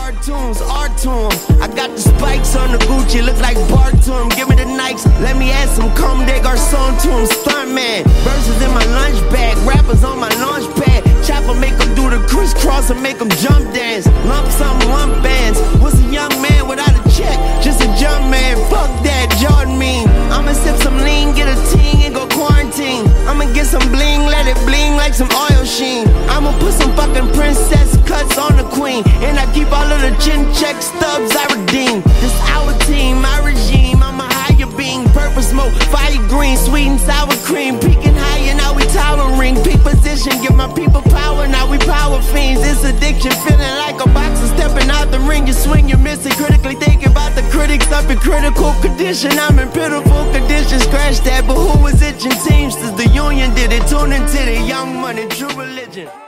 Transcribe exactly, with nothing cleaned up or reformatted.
cartoons, art to 'em. I got the spikes on the Gucci, look like Bart to 'em. Give me the Nikes, let me add some Comme des Garçons to 'em. Stuntman, verses in my lunch bag, rappers on my launch pad. Chopper make 'em do the crisscross and make 'em jump dance. Lump sum, lump bands. What's a young man without a check? Just a jump man. Fuck that, Jordan mean. I'ma sip some lean, get a ting and go quarantine. I'ma get some bling, let it bling like some oil sheen. I'ma put some fucking princess cuts on the queen. And I keep all of the chin check stubs I redeem. This our team, my regime, I'm a higher being. Purple smoke, fire green, sweet and sour cream. Peaking higher, now we towering. Peak position, give my people power, now we power fiends. It's addiction, feeling like a boxer stepping out the ring. You swing, you miss it, critically thinking about the critics up in critical condition. I'm in pitiful condition, scratch that, but who was itching? Teamsters, the union did it. Tune into the Young Money, true religion.